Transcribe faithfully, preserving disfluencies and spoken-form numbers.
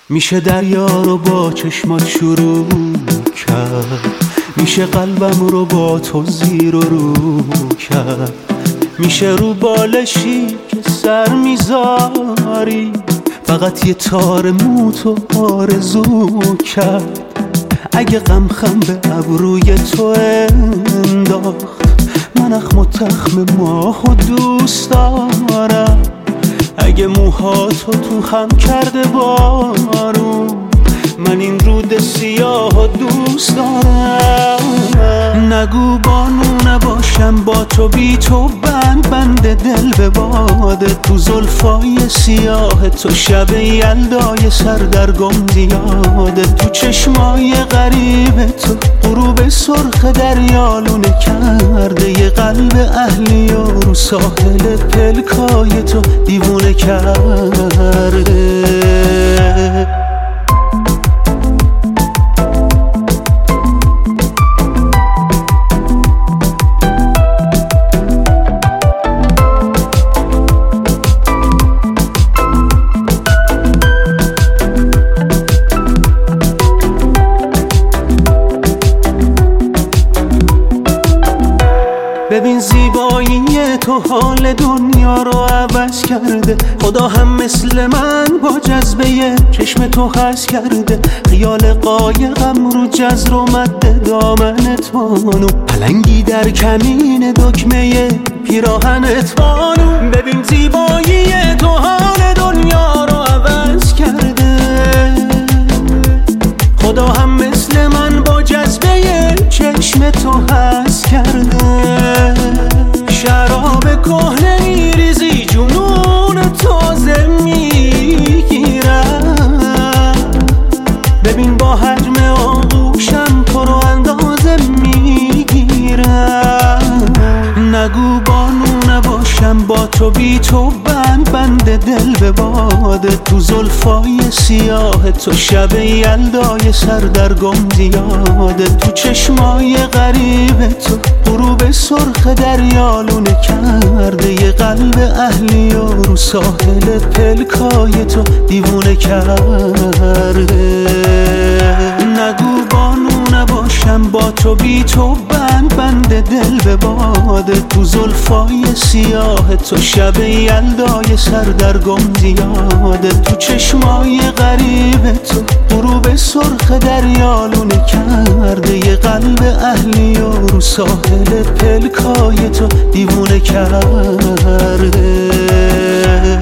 میشه دریا رو با چشمات شروع کرد، میشه قلبم رو با تو زیر و رو کرد، میشه رو بالشی که سر میذاری فقط یه تار موتو آرزو کرد. اگه غم خم به ابروی تو انداخت، من اخم و تخم ماهو دوست دارم. اگه موهاتو تو هم کرده بارون، من این رود سیاه دوست دارم. نگو بانو نباشم با تو، بی تو بند بند دل به باده. تو زلفای سیاه تو شب یلدای سردرگم زیاده. تو چشمای غریب تو غروب سرخ دریالونه کرده. یه قلب اهلی و رو ساحل پلکای تو دیوونه کرده. ببین زیبایی تو حال دنیا رو عوض کرده. خدا هم مثل من با جذبه چشم تو هست کرده. خیال قایقم رو جزر و مد دامنت بانو، پلنگی در کمین دکمه پیراهنت بانو. ببین زیبایی تو حال دنیا رو عوض کرده. خدا هم مثل من با جذبه چشم تو هست کرده. شراب کهنه میریزی جنون تازه میگیرم. ببین با حجم آغوشم تو رو اندازه میگیرم. نگو بانو نباشم با تو، بی تو بند بند دل به باده. تو زلفای سیاه تو شب یلدای سردرگم زیاده. تو چشمای غریب تو غروب سرخ دریالونه کرده. یه قلب اهلی و رو ساحل پلکای تو دیوونه کرده. نگو بانو نباشم با تو، بی تو بند بند دل به باده. تو زلفای سیاه تو شب یلدای سردرگم زیاده. تو چشمای غریب تو غروب سرخ دریالونه کرده. یه قلب اهلی و رو ساحل پلکای تو دیوونه کرده.